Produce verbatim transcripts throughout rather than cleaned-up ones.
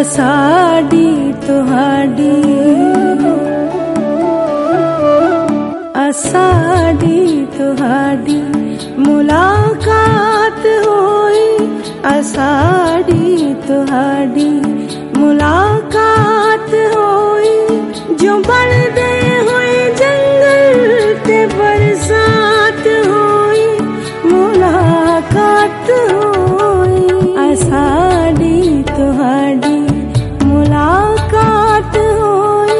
साड़ी तुहाड़ी असाड़ी तुहाड़ी मुलाकात होई असाड़ी तुहाड़ी मुलाकात होई जो बढ़दे होए जंगल ते बरसात होई मुलाकात होई असाड़ी तुहाड़ी मुलाकात होई।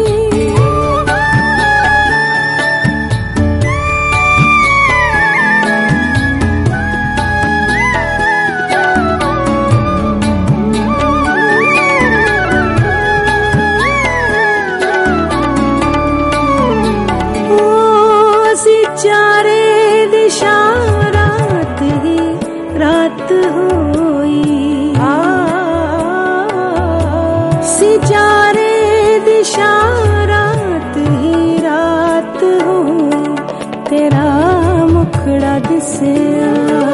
चारे दिशा रात ही रात होई सिचारे दिशा रात ही रात होई तेरा मुखड़ा दिसया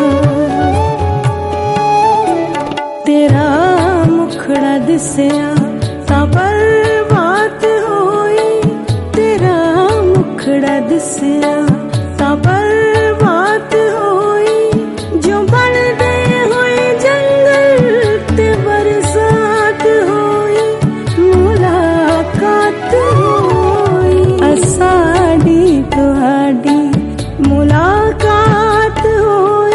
तेरा मुखड़ा दिसया ता पर बात होई तेरा मुखड़ा दिसया पर बात होई जो बढ़दे होए जंगल ते बरसात होई मुलाकात होई असाड़ी तुहाड़ी मुलाकात होई।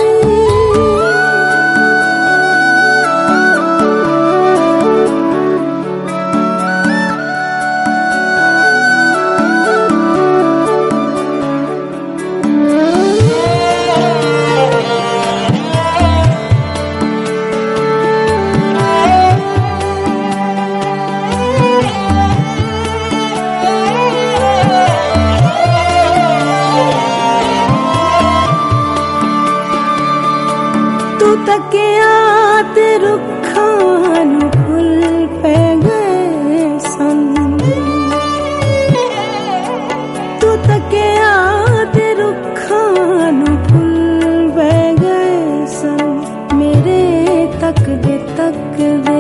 तू तकिया ते रुखां नू फुल पै गए सन तू तकिया ते रुखां नू फुल पै गए सन मेरे तकदे तकदे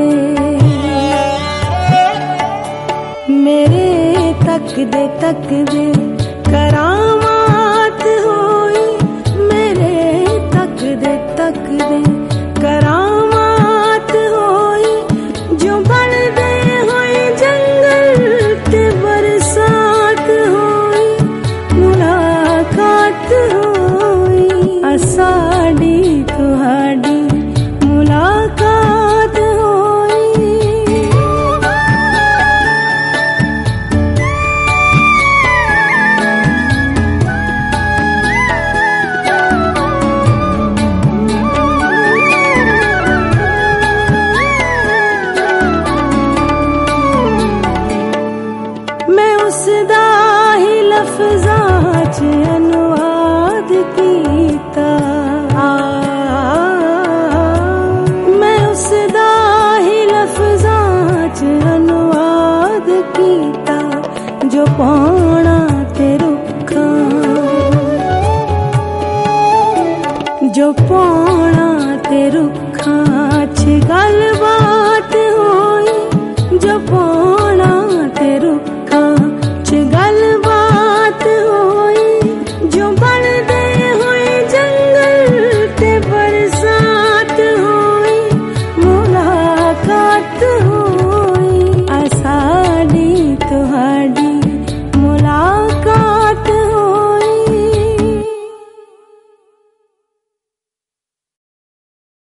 मेरे तकदे तकदे करामात होई मेरे तकदे तकदे करामात होई जो बढ़दे होए जंगल ते बरसात होई मुलाकात होई असाड़ी तुहाड़ी मुलाकात होई। उसदा ही लफ्ज़ां च अनुवाद कीता मैं उसदा ही लफ्ज़ां च अनुवाद कीता जो पाना ते रुखां जो पाना ते रुखां च गलबात होई जो पाना ते रुखां गलबात होई जो बढ़दे होए जंगल ते बरसात होई मुलाकात होई।